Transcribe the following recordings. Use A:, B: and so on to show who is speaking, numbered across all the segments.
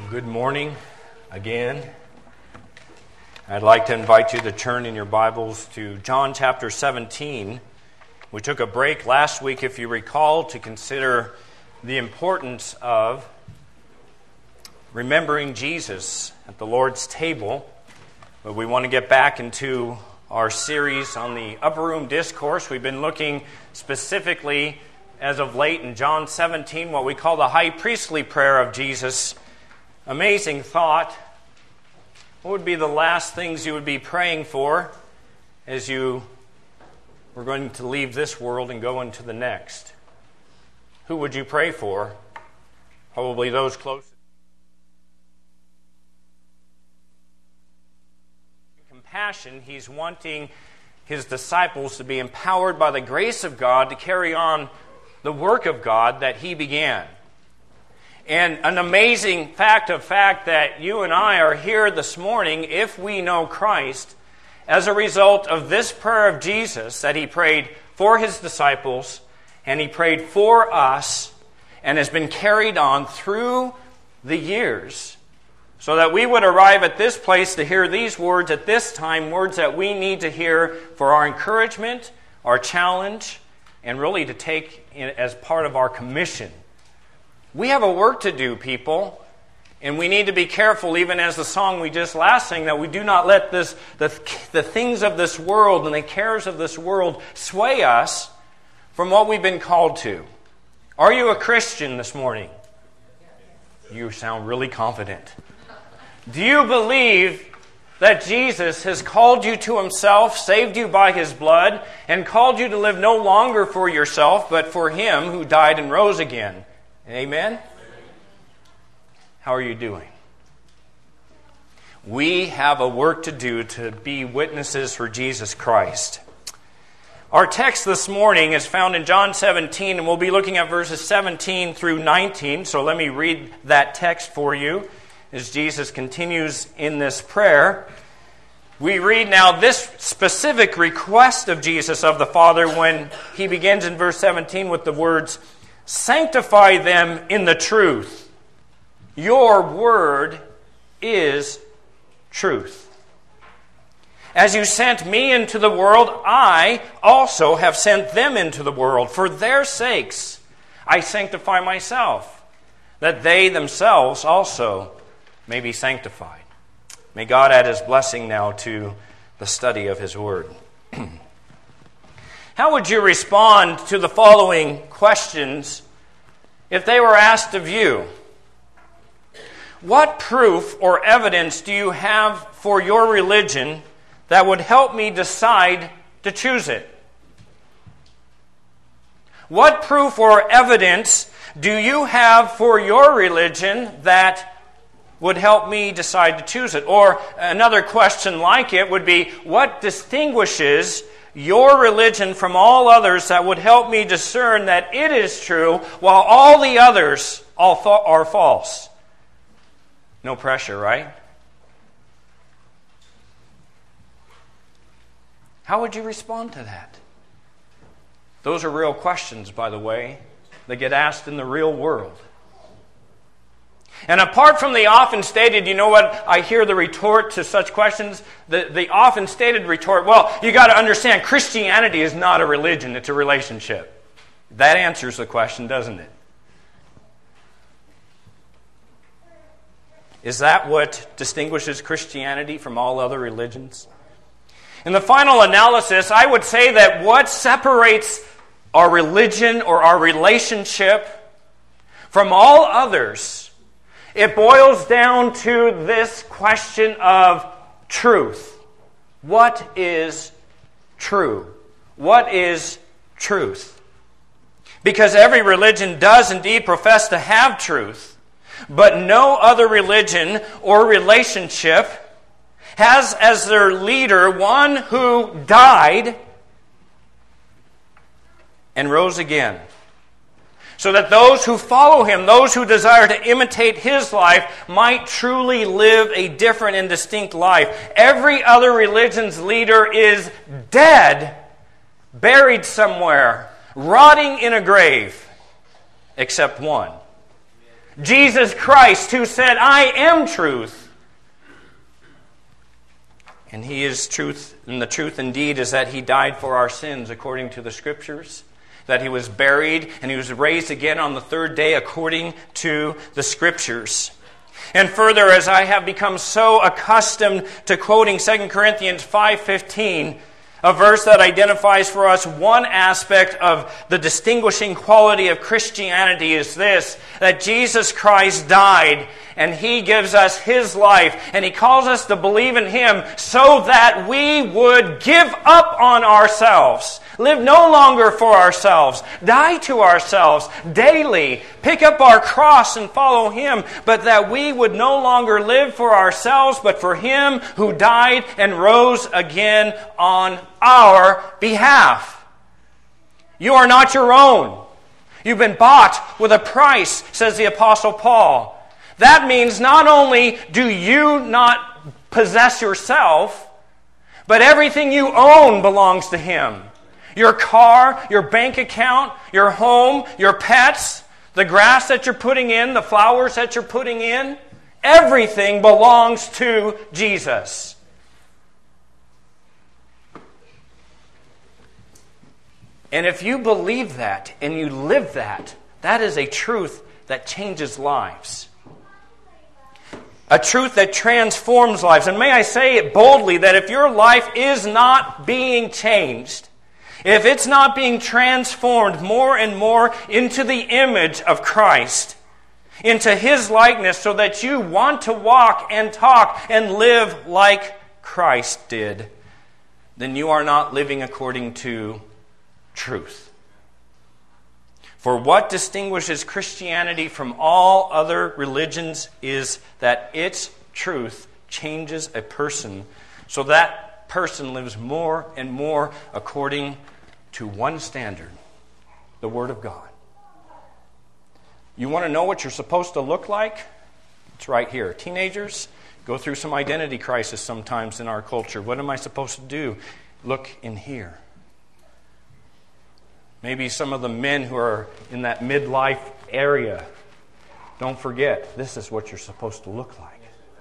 A: Good morning again. I'd like to invite you to turn in your Bibles to John chapter 17. We took a break last week, if you recall, to consider the importance of remembering Jesus at the Lord's table. But we want to get back into our series on the Upper Room Discourse. We've been looking specifically, as of late, in John 17, what we call the high priestly prayer of Jesus. Amazing thought. What would be the last things you would be praying for as you were going to leave this world and go into the next? Who would you pray for? Probably those closest. Compassion, he's wanting his disciples to be empowered by the grace of God to carry on the work of God that he began. And an amazing fact that you and I are here this morning, if we know Christ, as a result of this prayer of Jesus that he prayed for his disciples and he prayed for us and has been carried on through the years so that we would arrive at this place to hear these words at this time, words that we need to hear for our encouragement, our challenge, and really to take as part of our commission. We have a work to do, people, and we need to be careful, even as the song we just last sang, that we do not let the things of this world and the cares of this world sway us from what we've been called to. Are you a Christian this morning? You sound really confident. Do you believe that Jesus has called you to himself, saved you by his blood, and called you to live no longer for yourself, but for him who died and rose again? Amen? How are you doing? We have a work to do to be witnesses for Jesus Christ. Our text this morning is found in John 17, and we'll be looking at verses 17 through 19. So let me read that text for you as Jesus continues in this prayer. We read now this specific request of Jesus of the Father when he begins in verse 17 with the words, "Sanctify them in the truth. Your word is truth. As you sent me into the world, I also have sent them into the world. For their sakes I sanctify myself, that they themselves also may be sanctified." May God add his blessing now to the study of his word. How would you respond to the following questions if they were asked of you? What proof or evidence do you have for your religion that would help me decide to choose it? What proof or evidence do you have for your religion that would help me decide to choose it? Or another question like it would be, what distinguishes your religion from all others that would help me discern that it is true while all the others are false? No pressure, right? How would you respond to that? Those are real questions, by the way, that get asked in the real world. And apart from the often stated, you know what, I hear the retort to such questions, the often stated retort, well, you got to understand, Christianity is not a religion, it's a relationship. That answers the question, doesn't it? Is that what distinguishes Christianity from all other religions? In the final analysis, I would say that what separates our religion or our relationship from all others, it boils down to this question of truth. What is true? What is truth? Because every religion does indeed profess to have truth, but no other religion or relationship has as their leader one who died and rose again, so that those who follow him, those who desire to imitate his life, might truly live a different and distinct life. Every other religion's leader is dead, buried somewhere, rotting in a grave, except one. Jesus Christ, who said, I am truth. And He is truth, and the truth indeed is that He died for our sins according to the Scriptures, that He was buried and He was raised again on the third day according to the Scriptures. And further, as I have become so accustomed to quoting 2 Corinthians 5:15, a verse that identifies for us one aspect of the distinguishing quality of Christianity is this, that Jesus Christ died and He gives us His life and He calls us to believe in Him so that we would give up on ourselves, live no longer for ourselves, die to ourselves daily, pick up our cross and follow Him, but that we would no longer live for ourselves, but for Him who died and rose again on our behalf. You are not your own. You've been bought with a price, says the Apostle Paul. That means not only do you not possess yourself, but everything you own belongs to Him. Your car, your bank account, your home, your pets, the grass that you're putting in, the flowers that you're putting in, everything belongs to Jesus. And if you believe that and you live that, that is a truth that changes lives. A truth that transforms lives. And may I say it boldly that if your life is not being changed, if it's not being transformed more and more into the image of Christ, into His likeness so that you want to walk and talk and live like Christ did, then you are not living according to truth. For what distinguishes Christianity from all other religions is that its truth changes a person so that person lives more and more according to one standard, the Word of God. You want to know what you're supposed to look like? It's right here. Teenagers go through some identity crisis sometimes in our culture. What am I supposed to do? Look in here. Maybe some of the men who are in that midlife area, don't forget, this is what you're supposed to look like.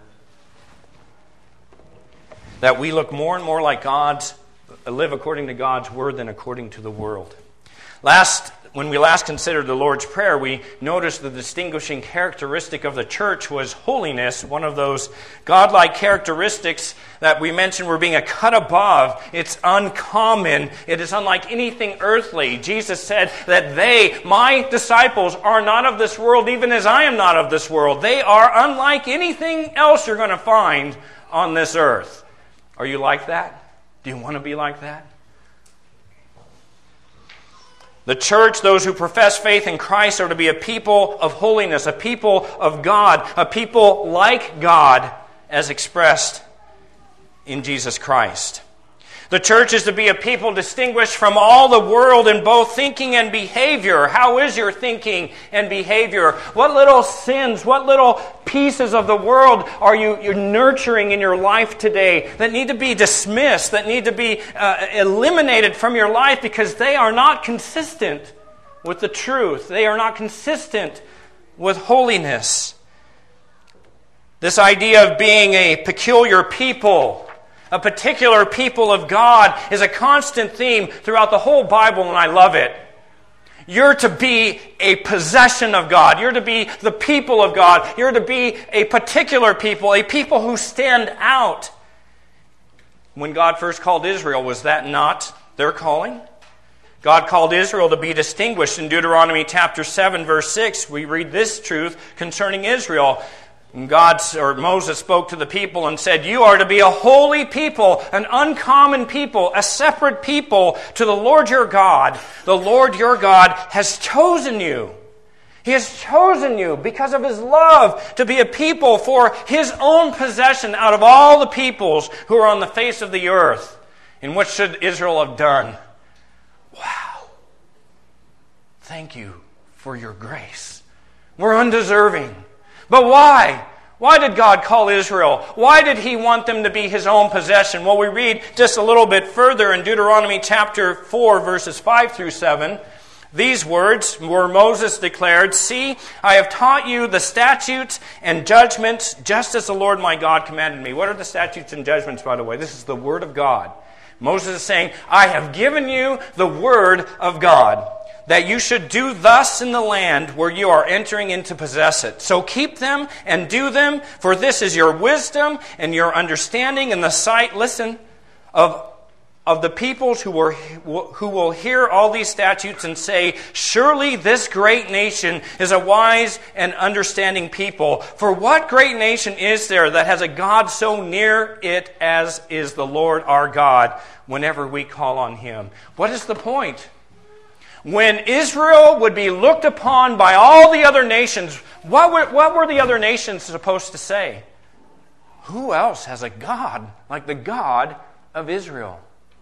A: That we look more and more like live according to God's Word than according to the world. When we last considered the Lord's Prayer, we noticed the distinguishing characteristic of the church was holiness, one of those godlike characteristics that we mentioned were being a cut above. It's uncommon. It is unlike anything earthly. Jesus said that my disciples, are not of this world, even as I am not of this world. They are unlike anything else you're going to find on this earth. Are you like that? Do you want to be like that? The church, those who profess faith in Christ, are to be a people of holiness, a people of God, a people like God as expressed in Jesus Christ. The church is to be a people distinguished from all the world in both thinking and behavior. How is your thinking and behavior? What little sins, what little pieces of the world are you're nurturing in your life today that need to be dismissed, that need to be eliminated from your life because they are not consistent with the truth. They are not consistent with holiness. This idea of being a peculiar people, a particular people of God, is a constant theme throughout the whole Bible, and I love it. You're to be a possession of God. You're to be the people of God. You're to be a particular people, a people who stand out. When God first called Israel, was that not their calling? God called Israel to be distinguished. In Deuteronomy chapter 7, verse 6, we read this truth concerning Israel. Moses spoke to the people and said, "You are to be a holy people, an uncommon people, a separate people to the Lord your God. The Lord your God has chosen you. He has chosen you because of His love to be a people for His own possession out of all the peoples who are on the face of the earth." And what should Israel have done? Wow. Thank you for your grace. We're undeserving. But why? Why did God call Israel? Why did He want them to be His own possession? Well, we read just a little bit further in Deuteronomy chapter 4, verses 5 through 7, these words where Moses declared, "See, I have taught you the statutes and judgments just as the Lord my God commanded me." What are the statutes and judgments, by the way? This is the Word of God. Moses is saying, "I have given you the Word of God, that you should do thus in the land where you are entering in to possess it. So keep them and do them, for this is your wisdom and your understanding in the sight," listen, of the peoples who will hear all these statutes and say, "Surely this great nation is a wise and understanding people. For what great nation is there that has a God so near it as is the Lord our God whenever we call on Him?" What is the point? When Israel would be looked upon by all the other nations, what were the other nations supposed to say? Who else has a God like the God of Israel?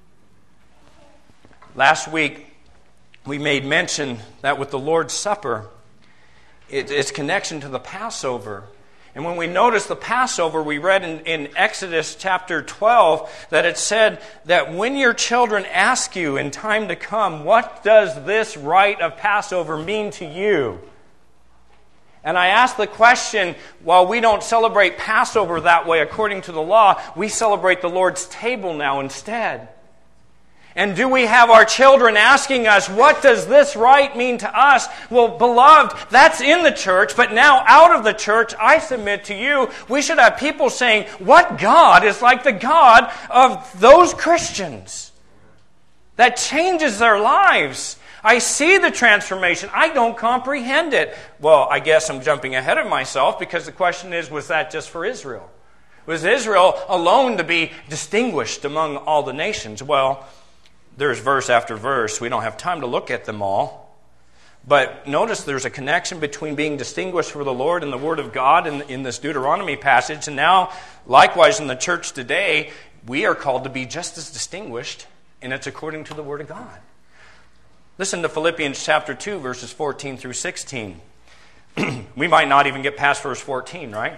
A: Last week, we made mention that with the Lord's Supper, its connection to the Passover. And when we noticed the Passover, we read in Exodus chapter 12 that it said that when your children ask you in time to come, "What does this rite of Passover mean to you?" And I asked the question, while we don't celebrate Passover that way according to the law, we celebrate the Lord's table now instead. And do we have our children asking us, "What does this rite mean to us?" Well, beloved, that's in the church, but now out of the church, I submit to you, we should have people saying, "What God is like the God of those Christians?" That changes their lives. I see the transformation. I don't comprehend it. Well, I guess I'm jumping ahead of myself, because the question is, was that just for Israel? Was Israel alone to be distinguished among all the nations? Well, there's verse after verse. We don't have time to look at them all. But notice there's a connection between being distinguished for the Lord and the Word of God in this Deuteronomy passage. And now, likewise in the church today, we are called to be just as distinguished, and it's according to the Word of God. Listen to Philippians chapter 2, verses 14 through 16. We might not even get past verse 14, right?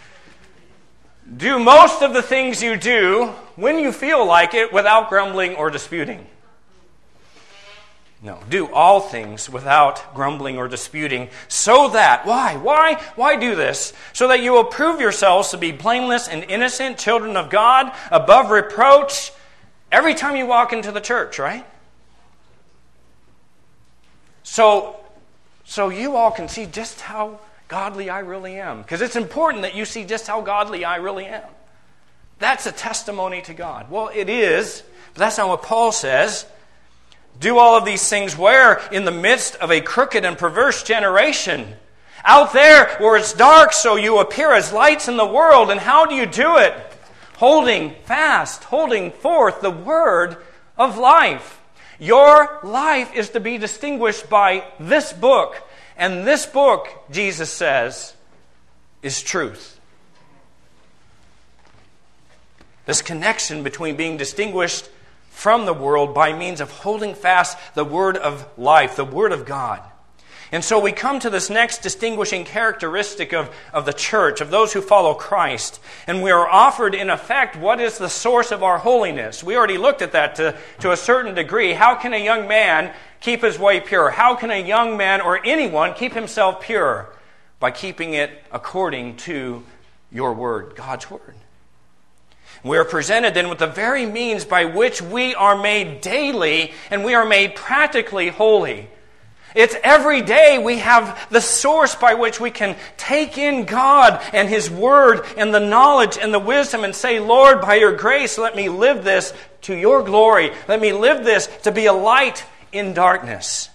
A: "Do most of the things you do, when you feel like it, without grumbling or disputing." No, do all things without grumbling or disputing, so that, why do this? So that you will prove yourselves to be blameless and innocent, children of God, above reproach, every time you walk into the church, right? So you all can see just how godly I really am. Because it's important that you see just how godly I really am. That's a testimony to God. Well, it is, but that's not what Paul says. "Do all of these things where? In the midst of a crooked and perverse generation. Out there where it's dark, so you appear as lights in the world." And how do you do it? Holding forth the word of life. Your life is to be distinguished by this book. And this book, Jesus says, is truth. This connection between being distinguished from the world by means of holding fast the word of life, the word of God. And so we come to this next distinguishing characteristic of the church, of those who follow Christ. And we are offered, in effect, what is the source of our holiness. We already looked at that to a certain degree. How can a young man keep his way pure? How can a young man or anyone keep himself pure? By keeping it according to your word, God's word. We are presented then with the very means by which we are made daily and we are made practically holy. It's every day we have the source by which we can take in God and His Word and the knowledge and the wisdom and say, "Lord, by your grace, let me live this to your glory. Let me live this to be a light in darkness."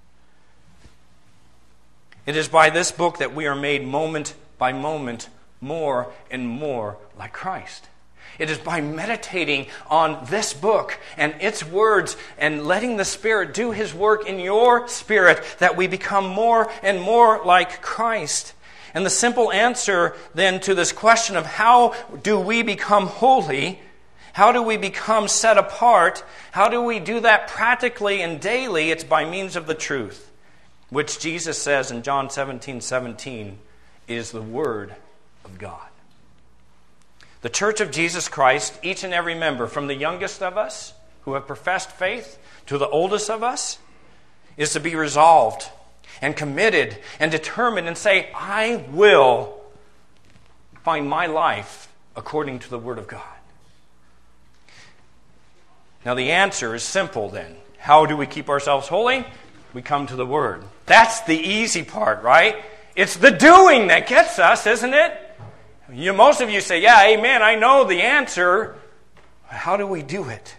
A: It is by this book that we are made moment by moment more and more like Christ. It is by meditating on this book and its words and letting the Spirit do His work in your spirit that we become more and more like Christ. And the simple answer then to this question of how do we become holy, how do we become set apart, how do we do that practically and daily, it's by means of the truth, which Jesus says in John 17:17 is the Word of God. The Church of Jesus Christ, each and every member, from the youngest of us who have professed faith to the oldest of us, is to be resolved and committed and determined and say, I will find my life according to the Word of God. Now the answer is simple then. How do we keep ourselves holy? We come to the Word. That's the easy part, right? It's the doing that gets us, isn't it? Most of you say, yeah, amen, I know the answer. How do we do it?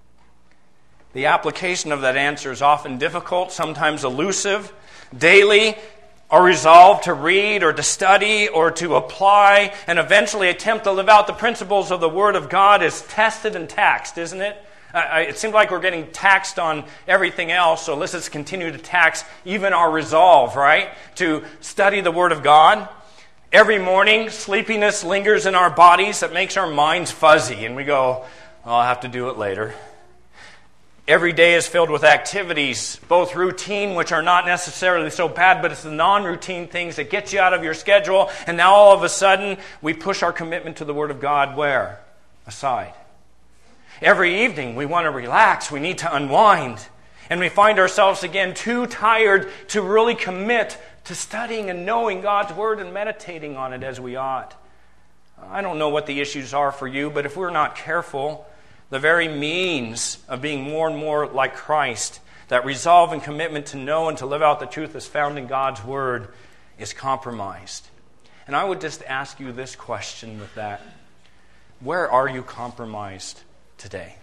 A: The application of that answer is often difficult, sometimes elusive. Daily, our resolve to read or to study or to apply and eventually attempt to live out the principles of the Word of God is tested and taxed, isn't it? It seems like we're getting taxed on everything else, so let's just continue to tax even our resolve, right? To study the Word of God. Every morning, sleepiness lingers in our bodies that makes our minds fuzzy, and we go, I'll have to do it later. Every day is filled with activities, both routine, which are not necessarily so bad, but it's the non-routine things that get you out of your schedule, and now all of a sudden, we push our commitment to the Word of God where? Aside. Every evening, we want to relax, we need to unwind, and we find ourselves again too tired to really commit to studying and knowing God's Word and meditating on it as we ought. I don't know what the issues are for you, but if we're not careful, the very means of being more and more like Christ, that resolve and commitment to know and to live out the truth as found in God's Word, is compromised. And I would just ask you this question with that. Where are you compromised today?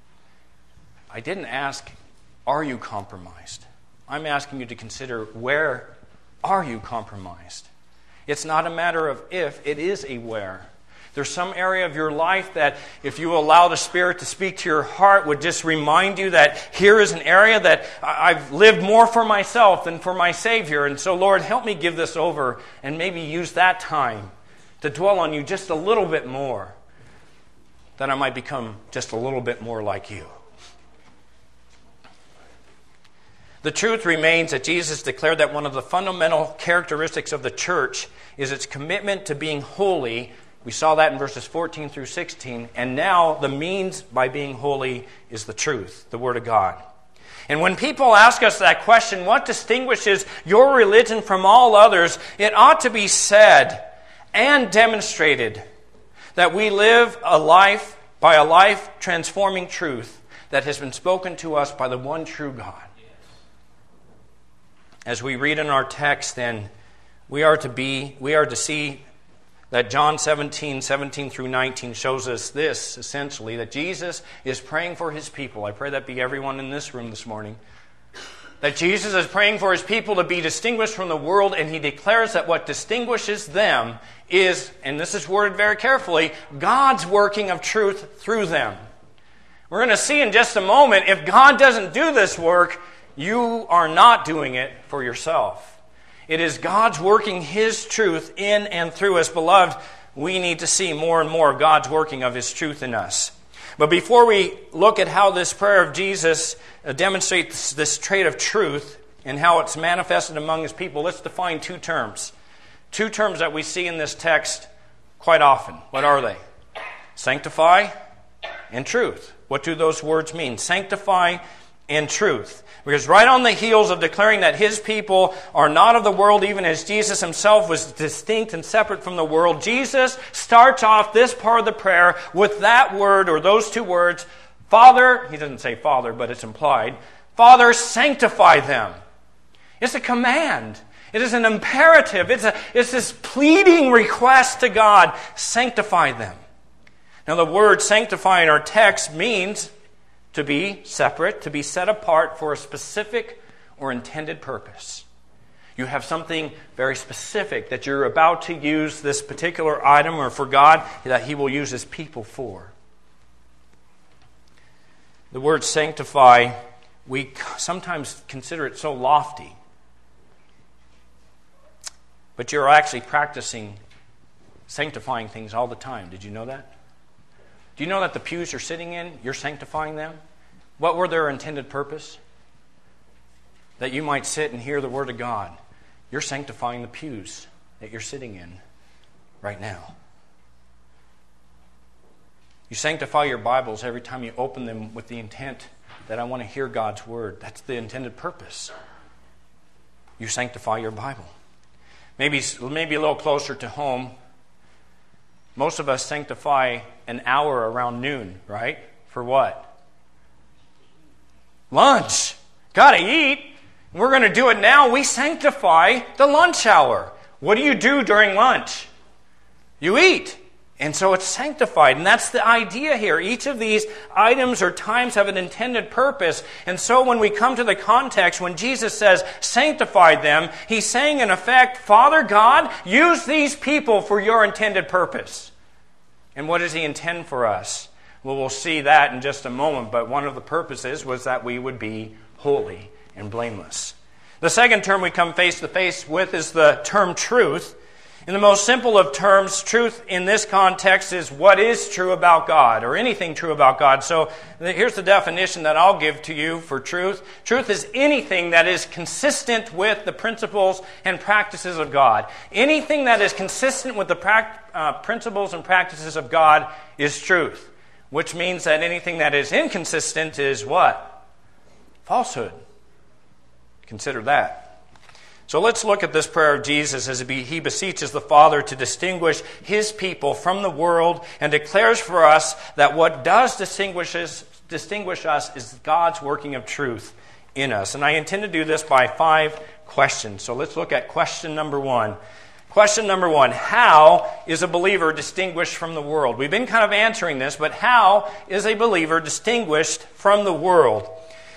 A: I didn't ask, are you compromised? I'm asking you to consider, where are you compromised? It's not a matter of if, it is a where. There's some area of your life that if you allow the Spirit to speak to your heart would just remind you that here is an area that I've lived more for myself than for my Savior. And so, Lord, help me give this over and maybe use that time to dwell on you just a little bit more, that I might become just a little bit more like you. The truth remains that Jesus declared that one of the fundamental characteristics of the church is its commitment to being holy. We saw that in verses 14 through 16. And now the means by being holy is the truth, the Word of God. And when people ask us that question, what distinguishes your religion from all others, it ought to be said and demonstrated that we live a life by a life-transforming truth that has been spoken to us by the one true God. As we read in our text, then, we are to see that John 17 through 19 shows us this, essentially, that Jesus is praying for His people. I pray that be everyone in this room this morning. That Jesus is praying for His people to be distinguished from the world, and He declares that what distinguishes them is, and this is worded very carefully, God's working of truth through them. We're going to see in just a moment, if God doesn't do this work, you are not doing it for yourself. It is God's working His truth in and through us. Beloved, we need to see more and more of God's working of His truth in us. But before we look at how this prayer of Jesus demonstrates this trait of truth and how it's manifested among His people, let's define two terms. Two terms that we see in this text quite often. What are they? Sanctify and truth. What do those words mean? Sanctify and truth. Because right on the heels of declaring that His people are not of the world, even as Jesus Himself was distinct and separate from the world, Jesus starts off this part of the prayer with that word, or those two words, Father, He doesn't say Father, but it's implied, Father, sanctify them. It's a command. It is an imperative. It's this pleading request to God, sanctify them. Now the word sanctify in our text means to be separate, to be set apart for a specific or intended purpose. You have something very specific that you're about to use this particular item, or for God, that He will use His people for. The word sanctify, we sometimes consider it so lofty. But you're actually practicing sanctifying things all the time. Did you know that? Do you know that the pews you're sitting in, you're sanctifying them? What were their intended purpose? That you might sit and hear the Word of God. You're sanctifying the pews that you're sitting in right now. You sanctify your Bibles every time you open them with the intent that I want to hear God's Word. That's the intended purpose. You sanctify your Bible. Maybe a little closer to home, most of us sanctify an hour around noon, right? For what? Lunch. Got to eat. We're going to do it now. We sanctify the lunch hour. What do you do during lunch? You eat. And so it's sanctified. And that's the idea here. Each of these items or times have an intended purpose. And so when we come to the context, when Jesus says, sanctify them, He's saying in effect, Father God, use these people for your intended purpose. And what does He intend for us? Well, we'll see that in just a moment. But one of the purposes was that we would be holy and blameless. The second term we come face to face with is the term truth. In the most simple of terms, truth in this context is what is true about God, or anything true about God. So here's the definition that I'll give to you for truth. Truth is anything that is consistent with the principles and practices of God. Anything that is consistent with the principles and practices of God is truth, which means that anything that is inconsistent is what? Falsehood. Consider that. So let's look at this prayer of Jesus as He beseeches the Father to distinguish His people from the world and declares for us that what does distinguish us is God's working of truth in us. And I intend to do this by 5 questions. So let's look at question number 1. Question number 1, how is a believer distinguished from the world? We've been kind of answering this, but how is a believer distinguished from the world?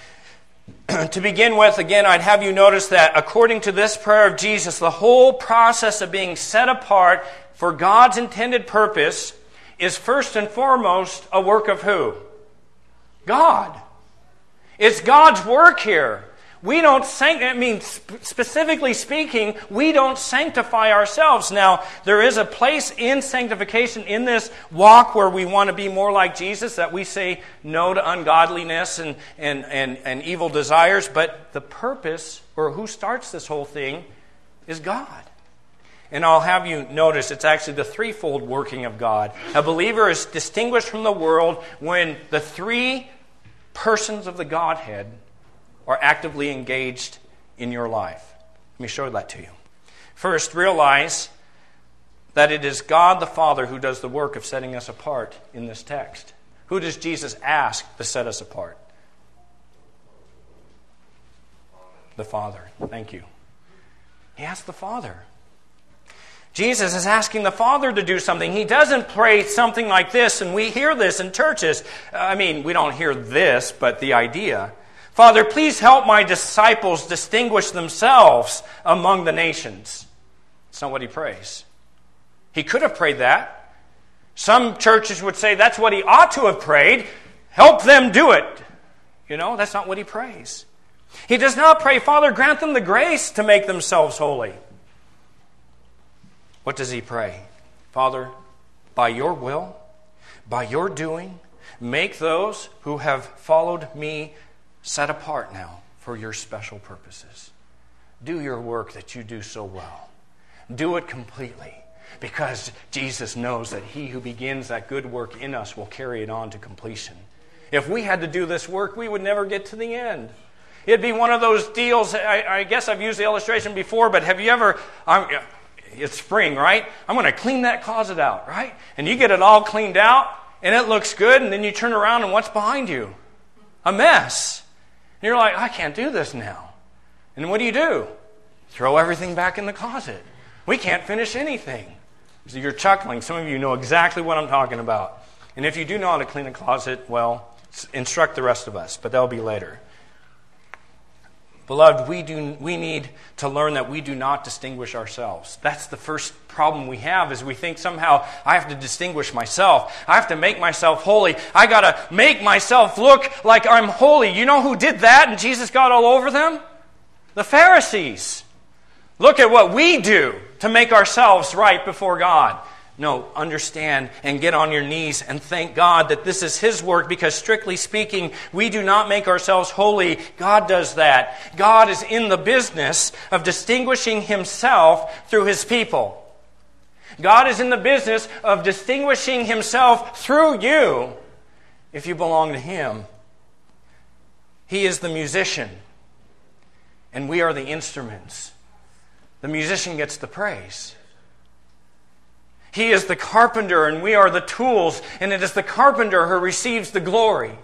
A: To begin with, again, I'd have you notice that according to this prayer of Jesus, the whole process of being set apart for God's intended purpose is first and foremost a work of who? God. It's God's work here. We don't specifically speaking, we don't sanctify ourselves. Now, there is a place in sanctification in this walk where we want to be more like Jesus, that we say no to ungodliness and evil desires, but the purpose, or who starts this whole thing, is God. And I'll have you notice it's actually the threefold working of God. A believer is distinguished from the world when the 3 persons of the Godhead are actively engaged in your life. Let me show that to you. First, realize that it is God the Father who does the work of setting us apart in this text. Who does Jesus ask to set us apart? The Father. Thank you. He asked the Father. Jesus is asking the Father to do something. He doesn't pray something like this, and we hear this in churches. We don't hear this, but the idea. Father, please help my disciples distinguish themselves among the nations. That's not what he prays. He could have prayed that. Some churches would say that's what he ought to have prayed. Help them do it. That's not what he prays. He does not pray, Father, grant them the grace to make themselves holy. What does he pray? Father, by your will, by your doing, make those who have followed me set apart now for your special purposes. Do your work that you do so well. Do it completely, because Jesus knows that he who begins that good work in us will carry it on to completion. If we had to do this work, we would never get to the end. It'd be one of those deals, I guess I've used the illustration before, but have you ever, it's spring, right? I'm going to clean that closet out, right? And you get it all cleaned out, and it looks good, and then you turn around, and what's behind you? A mess. And you're like, I can't do this now. And what do? Throw everything back in the closet. We can't finish anything. So you're chuckling. Some of you know exactly what I'm talking about. And if you do know how to clean a closet, well, instruct the rest of us, but that'll be later. Beloved, we need to learn that we do not distinguish ourselves. That's the first problem we have, is we think somehow I have to distinguish myself. I have to make myself holy. I got to make myself look like I'm holy. You know who did that and Jesus got all over them? The Pharisees. Look at what we do to make ourselves right before God. No, understand and get on your knees and thank God that this is His work, because strictly speaking, we do not make ourselves holy. God does that. God is in the business of distinguishing Himself through His people. God is in the business of distinguishing Himself through you if you belong to Him. He is the musician, and we are the instruments. The musician gets the praise. He is the carpenter, and we are the tools, and it is the carpenter who receives the glory.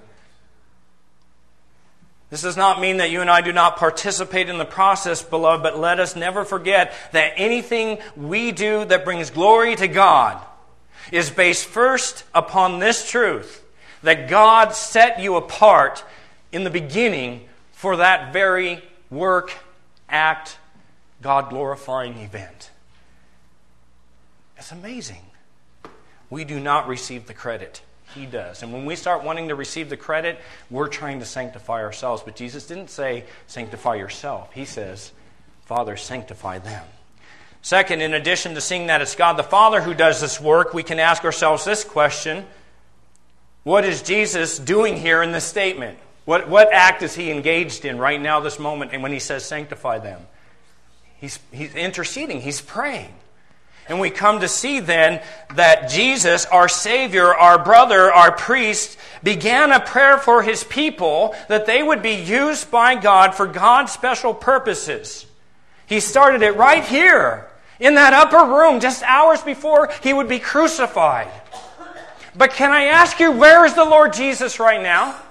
A: This does not mean that you and I do not participate in the process, beloved, but let us never forget that anything we do that brings glory to God is based first upon this truth, that God set you apart in the beginning for that very work, act, God-glorifying event. It's amazing. We do not receive the credit. He does. And when we start wanting to receive the credit, we're trying to sanctify ourselves. But Jesus didn't say, sanctify yourself. He says, Father, sanctify them. Second, in addition to seeing that it's God the Father who does this work, we can ask ourselves this question. What is Jesus doing here in this statement? What act is He engaged in right now, this moment, and when He says sanctify them? He's interceding. He's praying. And we come to see then that Jesus, our Savior, our brother, our priest, began a prayer for His people that they would be used by God for God's special purposes. He started it right here, in that upper room, just hours before He would be crucified. But can I ask you, where is the Lord Jesus right now?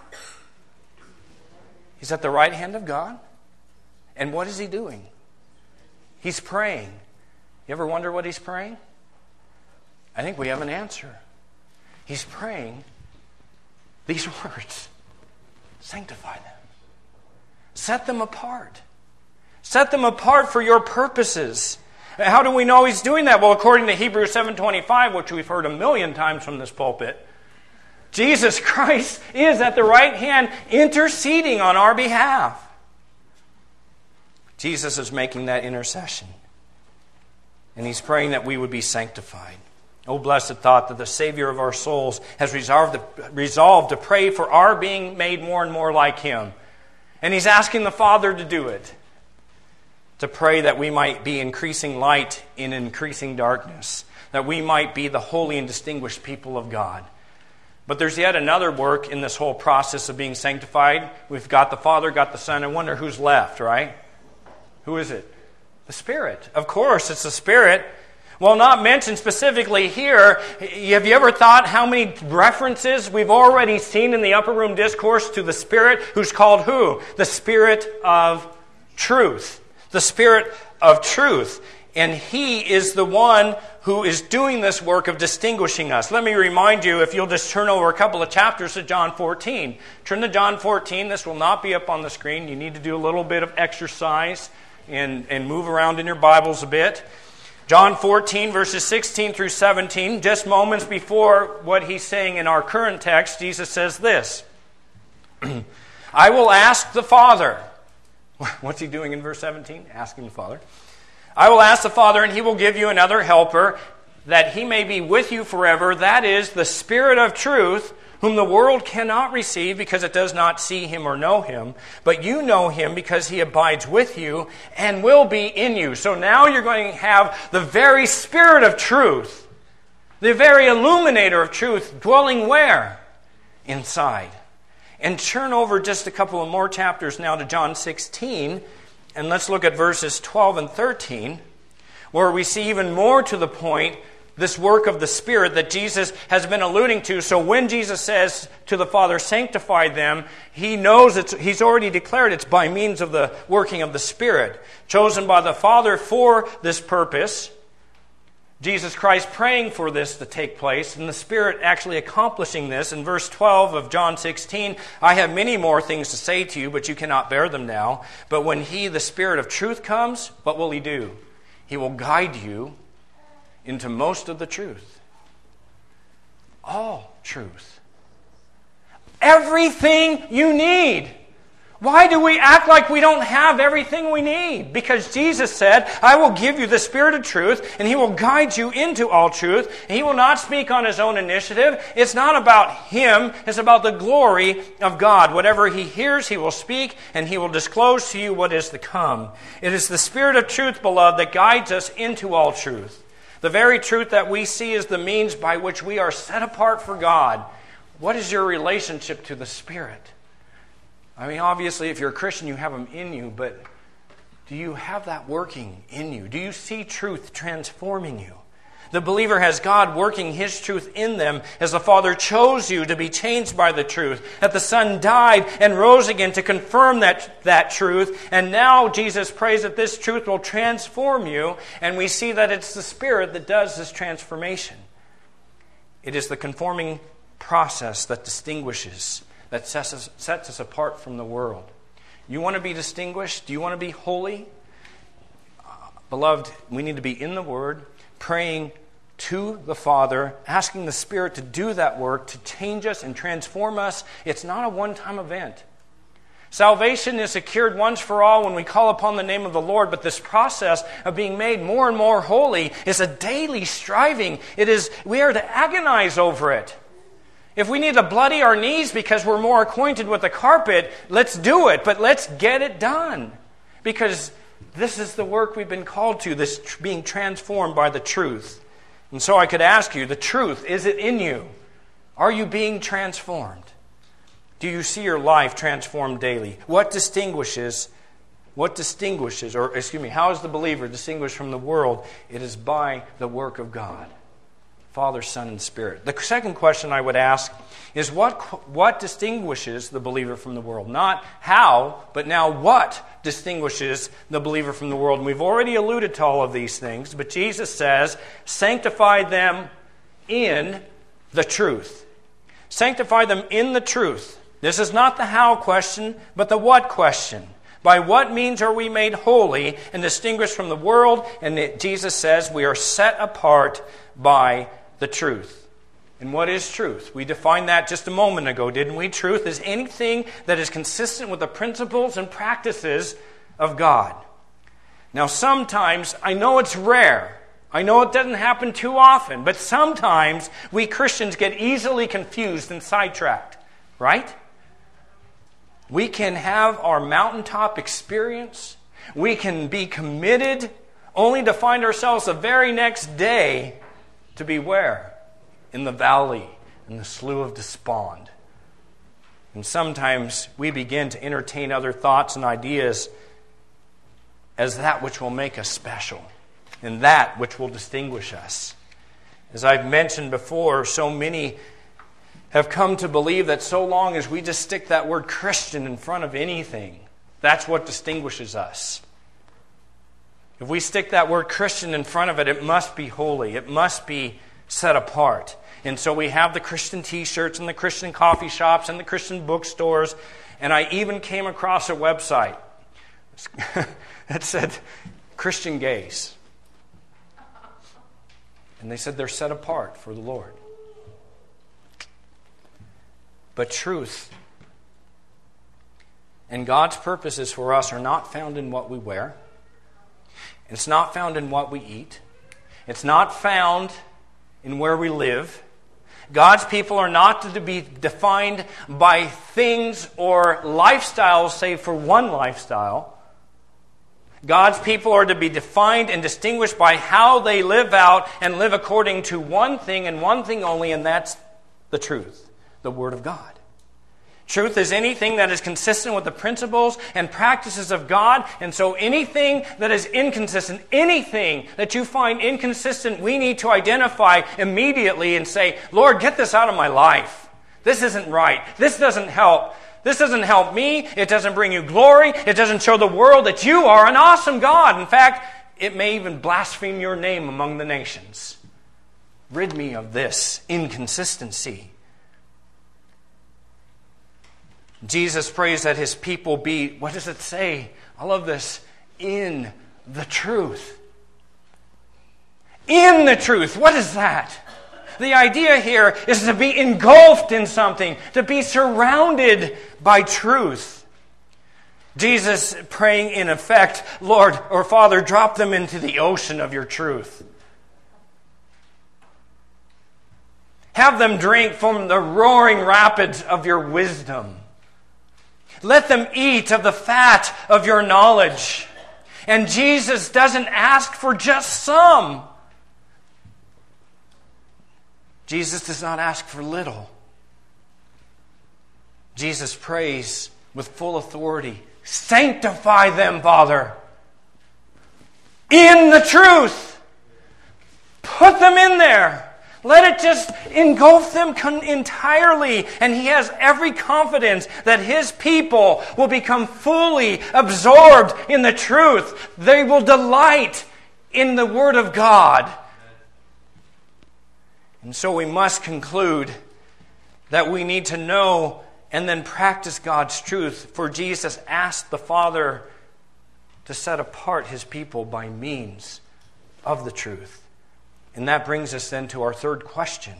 A: He's at the right hand of God. And what is He doing? He's praying. You ever wonder what He's praying? I think we have an answer. He's praying these words. Sanctify them. Set them apart. Set them apart for your purposes. How do we know He's doing that? Well, according to Hebrews 7:25, which we've heard a million times from this pulpit, Jesus Christ is at the right hand interceding on our behalf. Jesus is making that intercession. And He's praying that we would be sanctified. Oh, blessed thought that the Savior of our souls has resolved to pray for our being made more and more like Him. And He's asking the Father to do it. To pray that we might be increasing light in increasing darkness. That we might be the holy and distinguished people of God. But there's yet another work in this whole process of being sanctified. We've got the Father, got the Son. I wonder who's left, right? Who is it? The Spirit. Of course, it's the Spirit. Well, not mentioned specifically here. Have you ever thought how many references we've already seen in the upper room discourse to the Spirit, who's called who? The Spirit of truth. The Spirit of truth. And He is the one who is doing this work of distinguishing us. Let me remind you, if you'll just turn over a couple of chapters to John 14. Turn to John 14. This will not be up on the screen. You need to do a little bit of exercise and move around in your Bibles a bit. John 14, verses 16 through 17, just moments before what He's saying in our current text, Jesus says this. I will ask the Father. What's He doing in verse 17? Asking the Father. I will ask the Father, and He will give you another helper, that He may be with you forever. That is the Spirit of truth, whom the world cannot receive because it does not see Him or know Him. But you know Him because He abides with you and will be in you. So now you're going to have the very Spirit of truth, the very illuminator of truth, dwelling where? Inside. And turn over just a couple of more chapters now to John 16, and let's look at verses 12 and 13, where we see even more to the point this work of the Spirit that Jesus has been alluding to. So when Jesus says to the Father, sanctify them, He knows He's already declared it's by means of the working of the Spirit, chosen by the Father for this purpose. Jesus Christ praying for this to take place, and the Spirit actually accomplishing this. In verse 12 of John 16, I have many more things to say to you, but you cannot bear them now. But when He, the Spirit of truth, comes, what will He do? He will guide you into most of the truth. All truth. Everything you need. Why do we act like we don't have everything we need? Because Jesus said, I will give you the Spirit of truth, and He will guide you into all truth. And He will not speak on His own initiative. It's not about Him. It's about the glory of God. Whatever He hears, He will speak, and He will disclose to you what is to come. It is the Spirit of truth, beloved, that guides us into all truth. The very truth that we see is the means by which we are set apart for God. What is your relationship to the Spirit? I mean, obviously, if you're a Christian, you have Him in you, but do you have that working in you? Do you see truth transforming you? The believer has God working His truth in them as the Father chose you to be changed by the truth, that the Son died and rose again to confirm that truth, and now Jesus prays that this truth will transform you, and we see that it's the Spirit that does this transformation. It is the conforming process that distinguishes, that sets us apart from the world. You want to be distinguished? Do you want to be holy? Beloved, we need to be in the Word, praying to the Father, asking the Spirit to do that work, to change us and transform us. It's not a one-time event. Salvation is secured once for all when we call upon the name of the Lord, but this process of being made more and more holy is a daily striving. We are to agonize over it. If we need to bloody our knees because we're more acquainted with the carpet, let's do it, but let's get it done. Because this is the work we've been called to, this being transformed by the truth. And so I could ask you, the truth, is it in you? Are you being transformed? Do you see your life transformed daily? How is the believer distinguished from the world? It is by the work of God. Father, Son, and Spirit. The second question I would ask is what distinguishes the believer from the world? Not how, but now what distinguishes the believer from the world? And we've already alluded to all of these things, but Jesus says, sanctify them in the truth. Sanctify them in the truth. This is not the how question, but the what question. By what means are we made holy and distinguished from the world? And Jesus says we are set apart by the truth. And what is truth? We defined that just a moment ago, didn't we? Truth is anything that is consistent with the principles and practices of God. Now sometimes, I know it's rare, I know it doesn't happen too often, but sometimes we Christians get easily confused and sidetracked, right? We can have our mountaintop experience, we can be committed, only to find ourselves the very next day to be where? In the valley, in the slough of despond. And sometimes we begin to entertain other thoughts and ideas as that which will make us special and that which will distinguish us. As I've mentioned before, so many have come to believe that so long as we just stick that word Christian in front of anything, that's what distinguishes us. If we stick that word Christian in front of it, it must be holy. It must be set apart. And so we have the Christian t-shirts and the Christian coffee shops and the Christian bookstores. And I even came across a website that said Christian gays. And they said they're set apart for the Lord. But truth and God's purposes for us are not found in what we wear. It's not found in what we eat. It's not found in where we live. God's people are not to be defined by things or lifestyles, save for one lifestyle. God's people are to be defined and distinguished by how they live out and live according to one thing and one thing only, and that's the truth, the Word of God. Truth is anything that is consistent with the principles and practices of God. And so anything that is inconsistent, anything that you find inconsistent, we need to identify immediately and say, Lord, get this out of my life. This isn't right. This doesn't help. This doesn't help me. It doesn't bring you glory. It doesn't show the world that you are an awesome God. In fact, it may even blaspheme your name among the nations. Rid me of this inconsistency. Jesus prays that His people be, what does it say? I love this. In the truth. In the truth. What is that? The idea here is to be engulfed in something, to be surrounded by truth. Jesus praying in effect, Lord or Father, drop them into the ocean of your truth. Have them drink from the roaring rapids of your wisdom. Let them eat of the fat of your knowledge. And Jesus doesn't ask for just some. Jesus does not ask for little. Jesus prays with full authority, sanctify them, Father, in the truth. Put them in there. Let it just engulf them entirely. And He has every confidence that His people will become fully absorbed in the truth. They will delight in the Word of God. And so we must conclude that we need to know and then practice God's truth. For Jesus asked the Father to set apart His people by means of the truth. And that brings us then to our third question.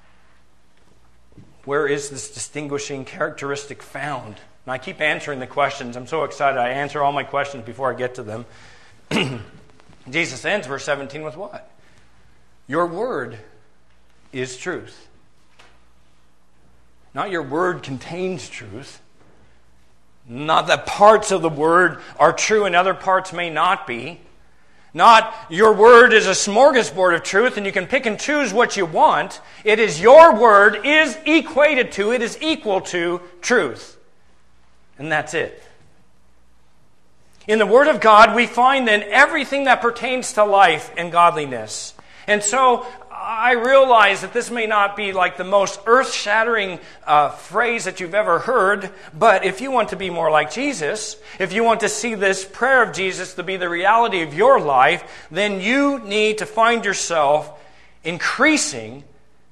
A: Where is this distinguishing characteristic found? And I keep answering the questions. I'm so excited. I answer all my questions before I get to them. Jesus ends verse 17 with what? Your word is truth. Not your word contains truth. Not that parts of the word are true and other parts may not be. Not your word is a smorgasbord of truth and you can pick and choose what you want. It is your word is equated to, it is equal to truth. And that's it. In the Word of God, we find then everything that pertains to life and godliness. And so I realize that this may not be like the most earth-shattering phrase that you've ever heard, but if you want to be more like Jesus, if you want to see this prayer of Jesus to be the reality of your life, then you need to find yourself increasing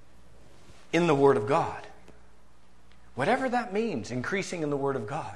A: in the Word of God. Whatever that means, increasing in the Word of God.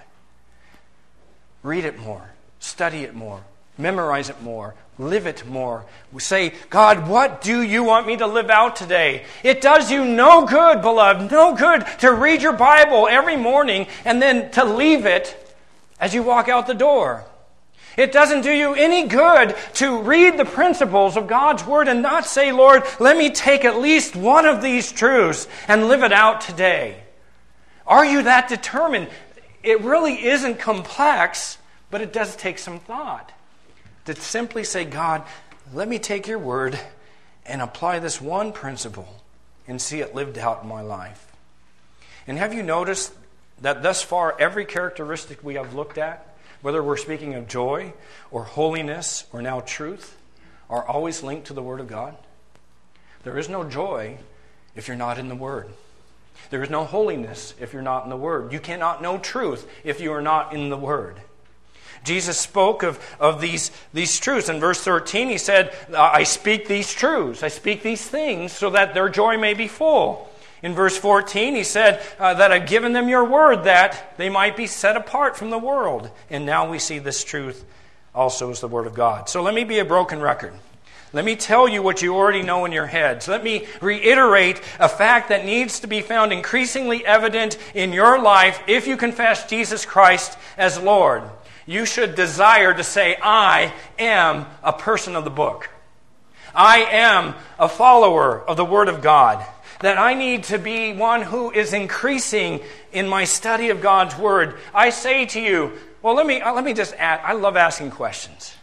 A: Read it more, study it more, memorize it more, live it more. Say, God, what do you want me to live out today? It does you no good, beloved, no good to read your Bible every morning and then to leave it as you walk out the door. It doesn't do you any good to read the principles of God's Word and not say, Lord, let me take at least one of these truths and live it out today. Are you that determined? It really isn't complex, but it does take some thought. To simply say, God, let me take your word and apply this one principle and see it lived out in my life. And have you noticed that thus far every characteristic we have looked at, whether we're speaking of joy or holiness or now truth, are always linked to the Word of God? There is no joy if you're not in the Word. There is no holiness if you're not in the Word. You cannot know truth if you are not in the Word. Jesus spoke of these truths. In verse 13, He said, I speak these truths. I speak these things so that their joy may be full. In verse 14, He said that I've given them your word that they might be set apart from the world. And now we see this truth also as the Word of God. So let me be a broken record. Let me tell you what you already know in your heads. Let me reiterate a fact that needs to be found increasingly evident in your life if you confess Jesus Christ as Lord. You should desire to say, I am a person of the book. I am a follower of the Word of God. That I need to be one who is increasing in my study of God's Word. I say to you, well, let me just add, I love asking questions.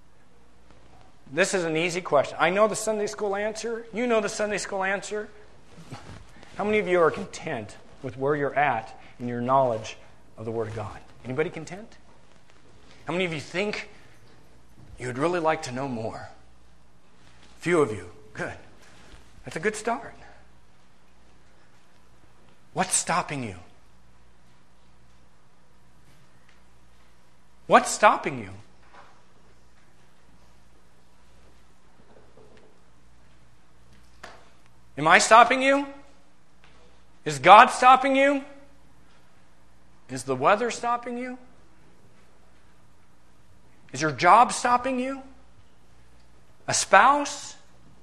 A: This is an easy question. I know the Sunday school answer. You know the Sunday school answer. How many of you are content with where you're at in your knowledge of the Word of God? Anybody content? How many of you think you would really like to know more? Few of you. Good. That's a good start. What's stopping you? What's stopping you? Am I stopping you? Is God stopping you? Is the weather stopping you? Is your job stopping you? A spouse?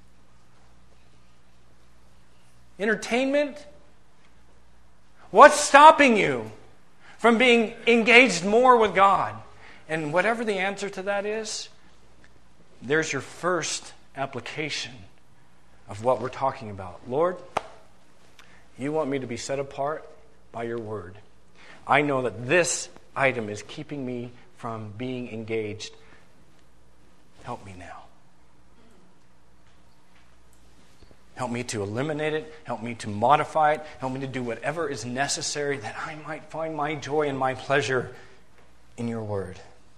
A: Entertainment? What's stopping you from being engaged more with God? And whatever the answer to that is, there's your first application of what we're talking about. Lord, you want me to be set apart by your word. I know that this item is keeping me from being engaged. Help me now. Help me to eliminate it. Help me to modify it. Help me to do whatever is necessary that I might find my joy and my pleasure in your word.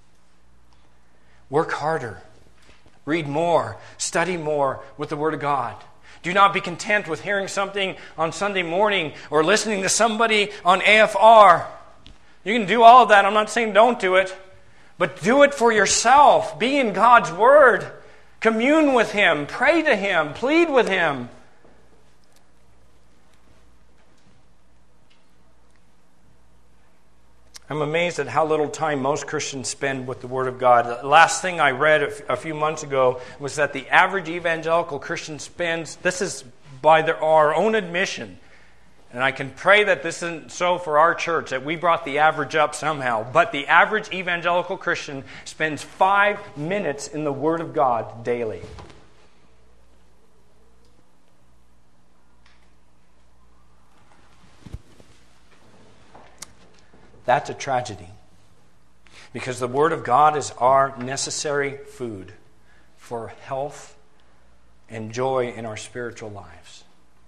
A: Work harder. Read more. Study more with the Word of God. Do not be content with hearing something on Sunday morning or listening to somebody on AFR. You can do all of that. I'm not saying don't do it. But do it for yourself. Be in God's Word. Commune with Him. Pray to Him. Plead with Him. I'm amazed at how little time most Christians spend with the Word of God. The last thing I read a few months ago was that the average evangelical Christian spends, this is by our own admission, and I can pray that this isn't so for our church, that we brought the average up somehow, but the average evangelical Christian spends 5 minutes in the Word of God daily. That's a tragedy. Because the Word of God is our necessary food for health and joy in our spiritual lives.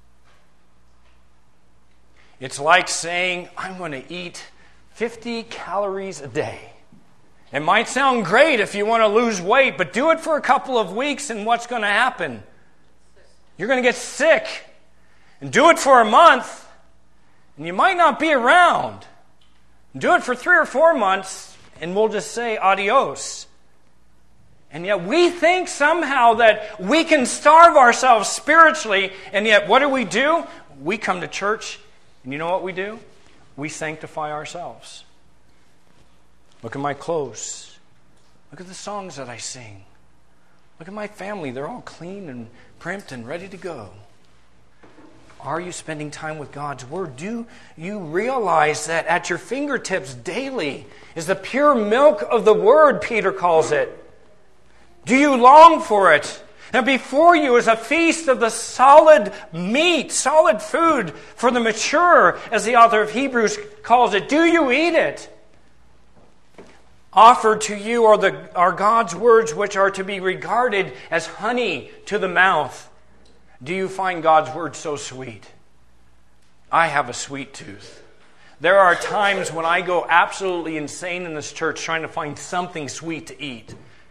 A: It's like saying, I'm going to eat 50 calories a day. It might sound great if you want to lose weight, but do it for a couple of weeks and what's going to happen? You're going to get sick. And do it for a month and you might not be around. Do it for 3 or 4 months, and we'll just say adios. And yet we think somehow that we can starve ourselves spiritually, and yet what do? We come to church, and you know what we do? We sanctify ourselves. Look at my clothes. Look at the songs that I sing. Look at my family. They're all clean and primped and ready to go. Are you spending time with God's Word? Do you realize that at your fingertips daily is the pure milk of the Word, Peter calls it? Do you long for it? And before you is a feast of the solid meat, solid food for the mature, as the author of Hebrews calls it. Do you eat it? Offered to you are God's words, which are to be regarded as honey to the mouth. Do you find God's Word so sweet? I have a sweet tooth. There are times when I go absolutely insane in this church trying to find something sweet to eat.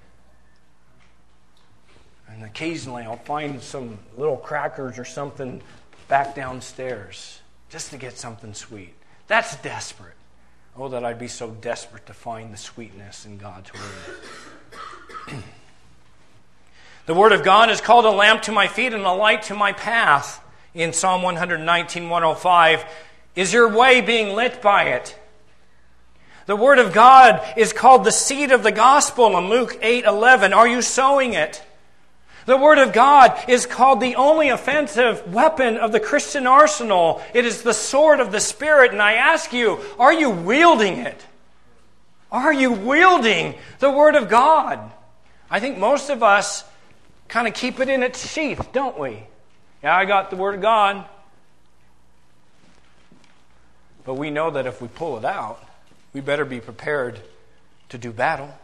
A: And occasionally I'll find some little crackers or something back downstairs just to get something sweet. That's desperate. Oh, that I'd be so desperate to find the sweetness in God's Word. The Word of God is called a lamp to my feet and a light to my path. In Psalm 119, 105, is your way being lit by it? The Word of God is called the seed of the gospel in Luke 8:11. Are you sowing it? The Word of God is called the only offensive weapon of the Christian arsenal. It is the sword of the Spirit. And I ask you, are you wielding it? Are you wielding the Word of God? I think most of us kind of keep it in its sheath, don't we? Yeah, I got the Word of God. But we know that if we pull it out, we better be prepared to do battle.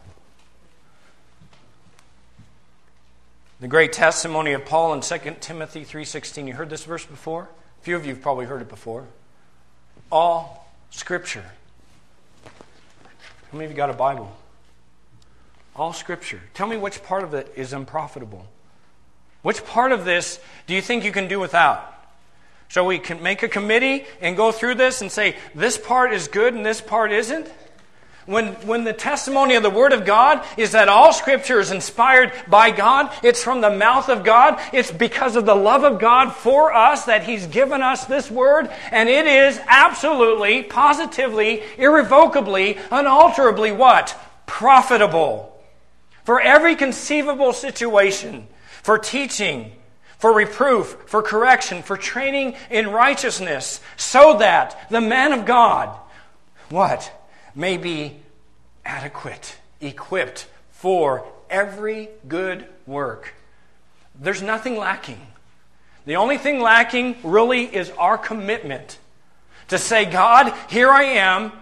A: The great testimony of Paul in 2 Timothy 3:16. You heard this verse before? A few of you have probably heard it before. All Scripture. How many of you got a Bible? All Scripture. Tell me which part of it is unprofitable. Which part of this do you think you can do without? So we can make a committee and go through this and say, this part is good and this part isn't? When the testimony of the Word of God is that all Scripture is inspired by God, it's from the mouth of God, it's because of the love of God for us that He's given us this Word, and it is absolutely, positively, irrevocably, unalterably what? Profitable. For every conceivable situation, for teaching, for reproof, for correction, for training in righteousness, so that the man of God, what? May be adequate, equipped for every good work. There's nothing lacking. The only thing lacking really is our commitment to say, God, here I am,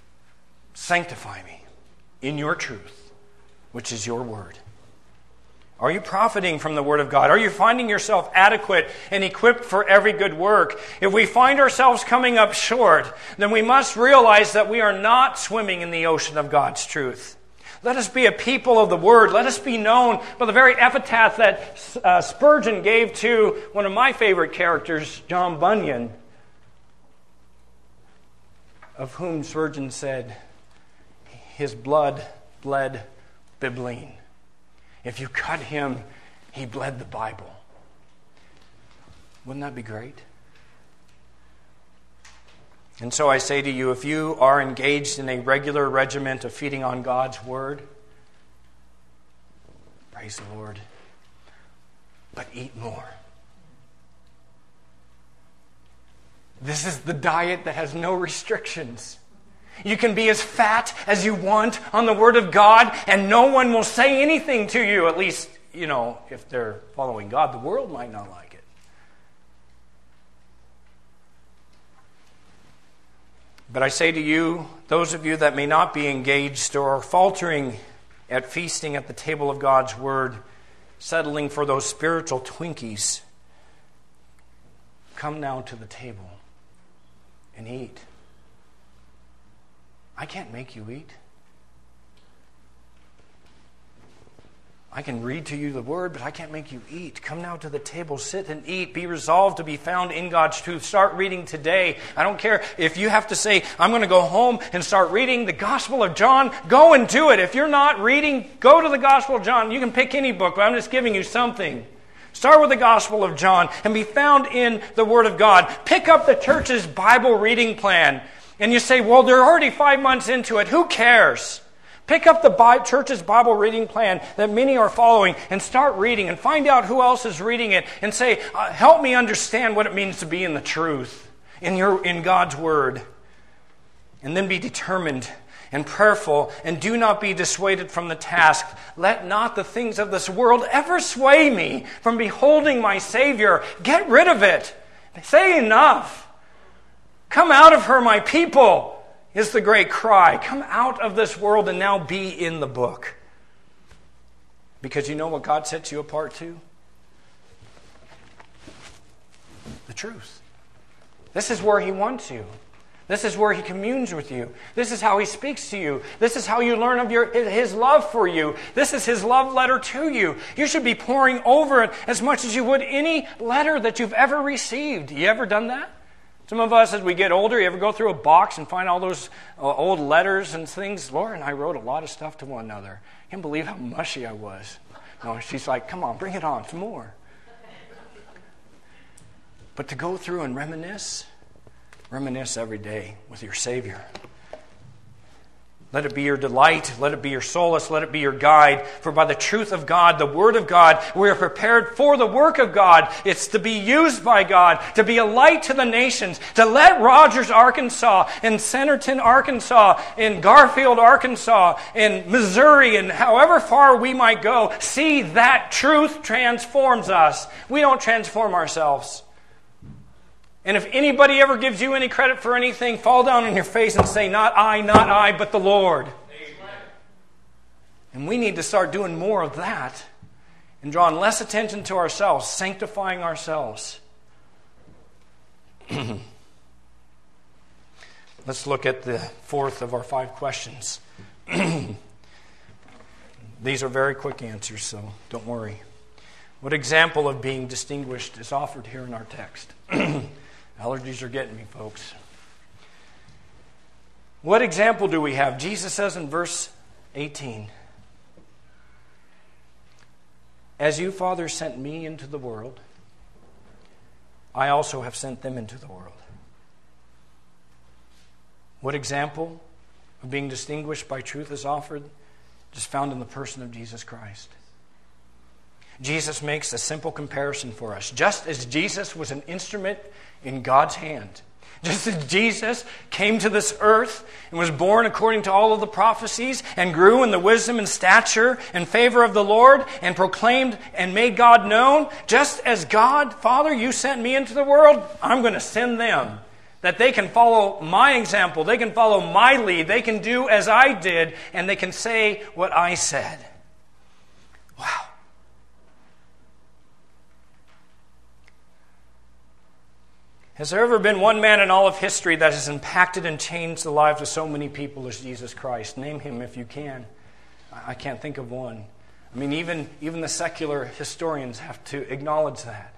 A: sanctify me in your truth, which is your word. Are you profiting from the Word of God? Are you finding yourself adequate and equipped for every good work? If we find ourselves coming up short, then we must realize that we are not swimming in the ocean of God's truth. Let us be a people of the Word. Let us be known by the very epitaph that Spurgeon gave to one of my favorite characters, John Bunyan, of whom Spurgeon said, his blood bled bibline. If you cut him, he bled the Bible. Wouldn't that be great? And so I say to you, if you are engaged in a regular regiment of feeding on God's Word, praise the Lord, but eat more. This is the diet that has no restrictions. You can be as fat as you want on the Word of God, and no one will say anything to you. At least, if they're following God, the world might not like it. But I say to you, those of you that may not be engaged or are faltering at feasting at the table of God's Word, settling for those spiritual Twinkies, come now to the table and eat. I can't make you eat. I can read to you the Word, but I can't make you eat. Come now to the table, sit and eat. Be resolved to be found in God's truth. Start reading today. I don't care if you have to say, I'm going to go home and start reading the Gospel of John. Go and do it. If you're not reading, go to the Gospel of John. You can pick any book, but I'm just giving you something. Start with the Gospel of John and be found in the Word of God. Pick up the church's Bible reading plan. And you say, well, they're already 5 months into it. Who cares? Pick up the church's Bible reading plan that many are following and start reading and find out who else is reading it and say, help me understand what it means to be in the truth, in God's Word. And then be determined and prayerful and do not be dissuaded from the task. Let not the things of this world ever sway me from beholding my Savior. Get rid of it. Say enough. Come out of her, my people, is the great cry. Come out of this world and now be in the book. Because you know what God sets you apart to? The truth. This is where He wants you. This is where He communes with you. This is how He speaks to you. This is how you learn of His love for you. This is His love letter to you. You should be pouring over it as much as you would any letter that you've ever received. You ever done that? Some of us, as we get older, you ever go through a box and find all those old letters and things? Laura and I wrote a lot of stuff to one another. I can't believe how mushy I was. No, she's like, come on, bring it on, some more. But to go through and reminisce every day with your Savior. Let it be your delight. Let it be your solace. Let it be your guide. For by the truth of God, the Word of God, we are prepared for the work of God. It's to be used by God, to be a light to the nations, to let Rogers, Arkansas, in Centerton, Arkansas, in Garfield, Arkansas, in Missouri, and however far we might go, see that truth transforms us. We don't transform ourselves. And if anybody ever gives you any credit for anything, fall down on your face and say, not I, but the Lord. Amen. And we need to start doing more of that and drawing less attention to ourselves, sanctifying ourselves. Let's look at the fourth of our 5 questions. These are very quick answers, so don't worry. What example of being distinguished is offered here in our text? Allergies are getting me, folks. What example do we have? Jesus says in verse 18, as you, Father, sent me into the world, I also have sent them into the world. What example of being distinguished by truth is offered? Just found in the person of Jesus Christ. Jesus makes a simple comparison for us. Just as Jesus was an instrument in God's hand, just as Jesus came to this earth and was born according to all of the prophecies and grew in the wisdom and stature and favor of the Lord and proclaimed and made God known, just as God, Father, you sent me into the world, I'm going to send them. That they can follow my example, they can follow my lead, they can do as I did, and they can say what I said. Wow. Has there ever been one man in all of history that has impacted and changed the lives of so many people as Jesus Christ? Name him if you can. I can't think of one. I mean, even the secular historians have to acknowledge that.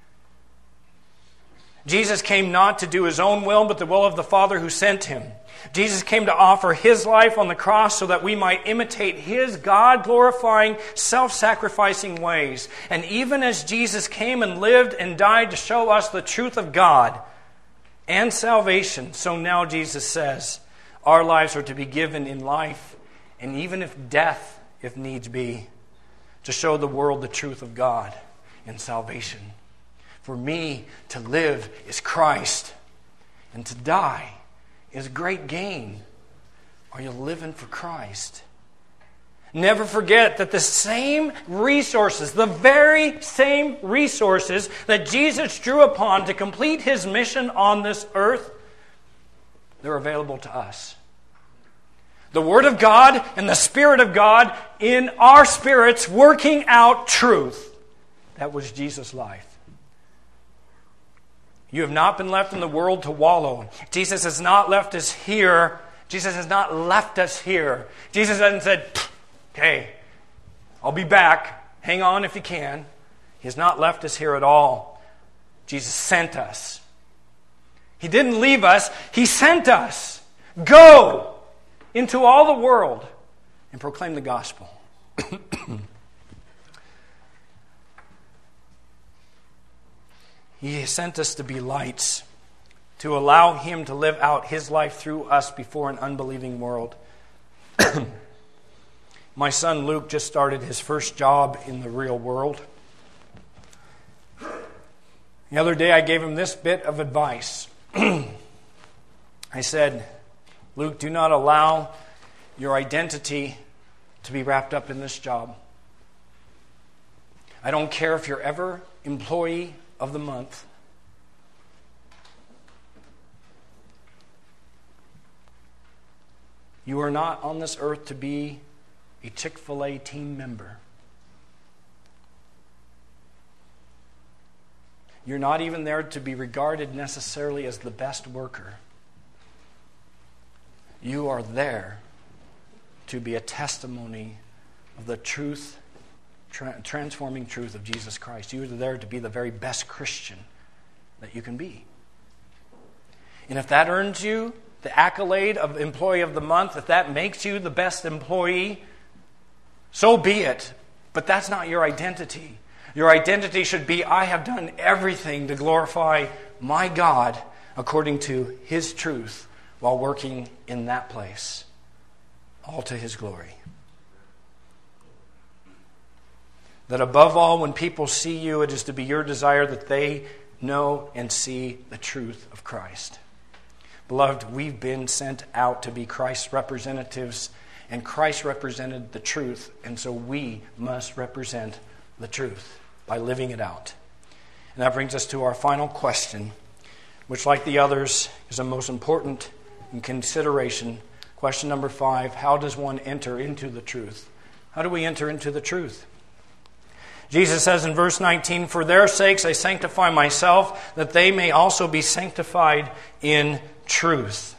A: Jesus came not to do his own will, but the will of the Father who sent him. Jesus came to offer his life on the cross so that we might imitate his God-glorifying, self-sacrificing ways. And even as Jesus came and lived and died to show us the truth of God and salvation, so now Jesus says our lives are to be given in life, and even if death, if needs be, to show the world the truth of God and salvation. For me, to live is Christ, and to die is great gain. Are you living for Christ? Never forget that the same resources, the very same resources that Jesus drew upon to complete his mission on this earth, they're available to us. The Word of God and the Spirit of God in our spirits working out truth. That was Jesus' life. You have not been left in the world to wallow. Jesus has not left us here. Jesus has not left us here. Jesus hasn't said, okay, I'll be back. Hang on if you can. He has not left us here at all. Jesus sent us. He didn't leave us. He sent us. Go into all the world and proclaim the gospel. He sent us to be lights, to allow him to live out his life through us before an unbelieving world. My son Luke just started his first job in the real world. The other day I gave him this bit of advice. I said, Luke, do not allow your identity to be wrapped up in this job. I don't care if you're ever employee of the month. You are not on this earth to be a Chick-fil-A team member. You're not even there to be regarded necessarily as the best worker. You are there to be a testimony of the truth, transforming truth of Jesus Christ. You are there to be the very best Christian that you can be. And if that earns you the accolade of Employee of the Month, if that makes you the best employee, so be it. But that's not your identity. Your identity should be, I have done everything to glorify my God according to his truth while working in that place, all to his glory. That above all, when people see you, it is to be your desire that they know and see the truth of Christ. Beloved, we've been sent out to be Christ's representatives, and Christ represented the truth, and so we must represent the truth by living it out. And that brings us to our final question, which, like the others, is the most important in consideration. Question number 5, how does one enter into the truth? How do we enter into the truth? Jesus says in verse 19, for their sakes I sanctify myself, that they may also be sanctified in truth.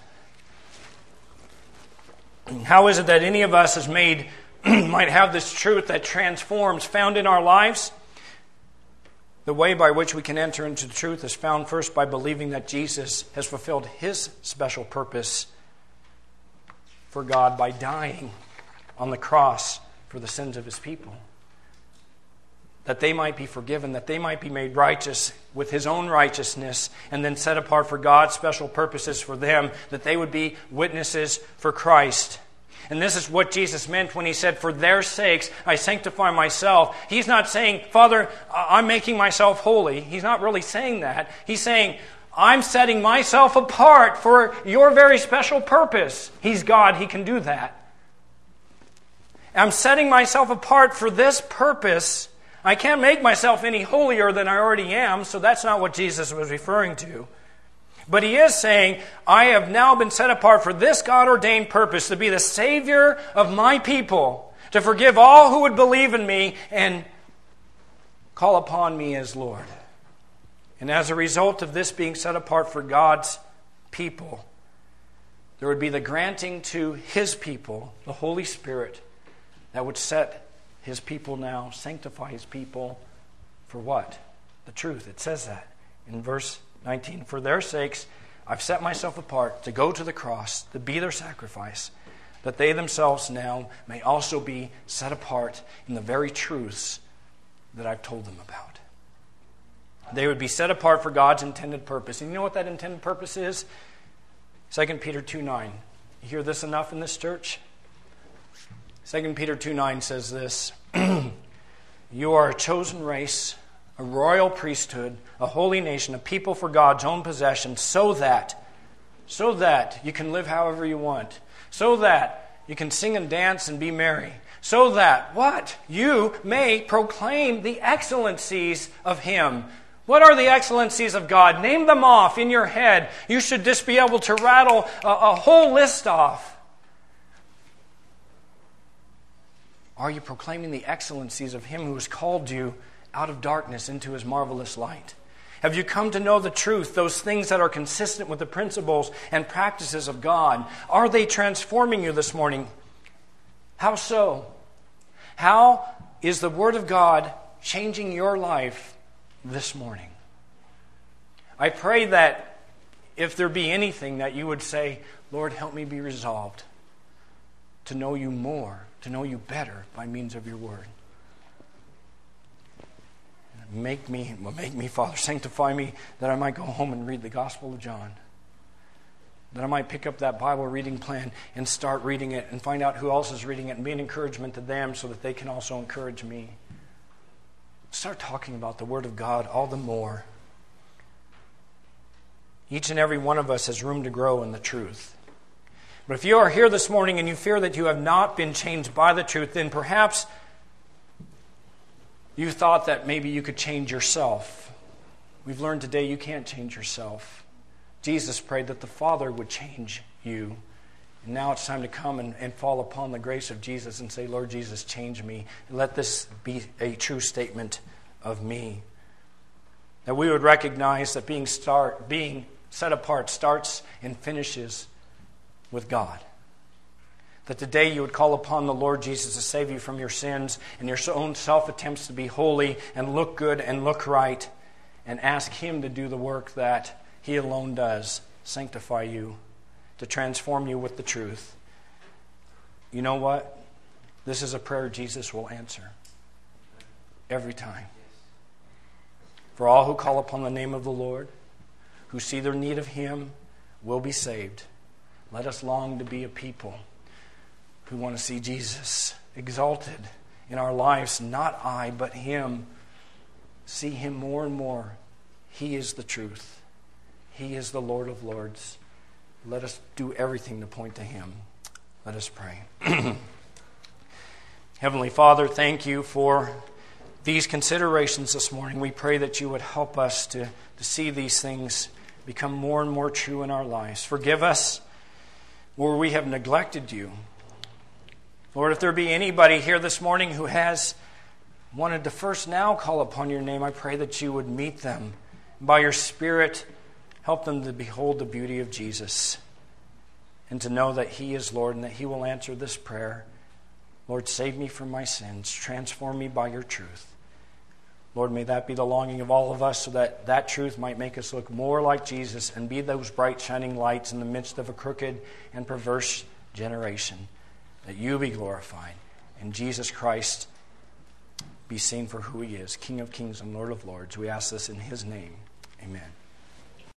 A: How is it that any of us is made, might have this truth that transforms found in our lives? The way by which we can enter into the truth is found first by believing that Jesus has fulfilled his special purpose for God by dying on the cross for the sins of his people. That they might be forgiven, that they might be made righteous with his own righteousness, and then set apart for God's special purposes for them, that they would be witnesses for Christ. And this is what Jesus meant when he said, for their sakes I sanctify myself. He's not saying, Father, I'm making myself holy. He's not really saying that. He's saying, I'm setting myself apart for your very special purpose. He's God, he can do that. I'm setting myself apart for this purpose. I can't make myself any holier than I already am, so that's not what Jesus was referring to. But he is saying, I have now been set apart for this God-ordained purpose, to be the Savior of my people, to forgive all who would believe in me and call upon me as Lord. And as a result of this being set apart for God's people, there would be the granting to His people, the Holy Spirit, that would set His people now, sanctify His people for what? The truth. It says that in verse 19. For their sakes, I've set myself apart to go to the cross, to be their sacrifice, that they themselves now may also be set apart in the very truths that I've told them about. They would be set apart for God's intended purpose. And you know what that intended purpose is? 2 Peter 2:9. You hear this enough in this church? 2 Peter 2:9 says this, You are a chosen race, a royal priesthood, a holy nation, a people for God's own possession, so that you can live however you want, so that you can sing and dance and be merry, so that, what? You may proclaim the excellencies of Him. What are the excellencies of God? Name them off in your head. You should just be able to rattle a whole list off. Are you proclaiming the excellencies of Him who has called you out of darkness into His marvelous light? Have you come to know the truth, those things that are consistent with the principles and practices of God? Are they transforming you this morning? How so? How is the Word of God changing your life this morning? I pray that if there be anything that you would say, Lord, help me be resolved to know you more, to know you better by means of your Word. Make me, Father, sanctify me that I might go home and read the Gospel of John. That I might pick up that Bible reading plan and start reading it and find out who else is reading it and be an encouragement to them so that they can also encourage me. Start talking about the Word of God all the more. Each and every one of us has room to grow in the truth. But if you are here this morning and you fear that you have not been changed by the truth, then perhaps you thought that maybe you could change yourself. We've learned today you can't change yourself. Jesus prayed that the Father would change you. And now it's time to come and fall upon the grace of Jesus and say, Lord Jesus, change me. And let this be a true statement of me. That we would recognize that being set apart starts and finishes with God. That today you would call upon the Lord Jesus to save you from your sins and your own self-attempts to be holy and look good and look right, and ask Him to do the work that He alone does, sanctify you, to transform you with the truth. You know what? This is a prayer Jesus will answer every time. For all who call upon the name of the Lord, who see their need of Him, will be saved. Let us long to be a people who want to see Jesus exalted in our lives. Not I, but Him. See Him more and more. He is the truth. He is the Lord of Lords. Let us do everything to point to Him. Let us pray. Heavenly Father, thank You for these considerations this morning. We pray that You would help us to see these things become more and more true in our lives. Forgive us where we have neglected You. Lord, if there be anybody here this morning who has wanted to first now call upon Your name, I pray that You would meet them. By Your Spirit, help them to behold the beauty of Jesus and to know that He is Lord and that He will answer this prayer. Lord, save me from my sins. Transform me by Your truth. Lord, may that be the longing of all of us so that that truth might make us look more like Jesus and be those bright shining lights in the midst of a crooked and perverse generation. That You be glorified and Jesus Christ be seen for who He is, King of kings and Lord of lords. We ask this in His name. Amen.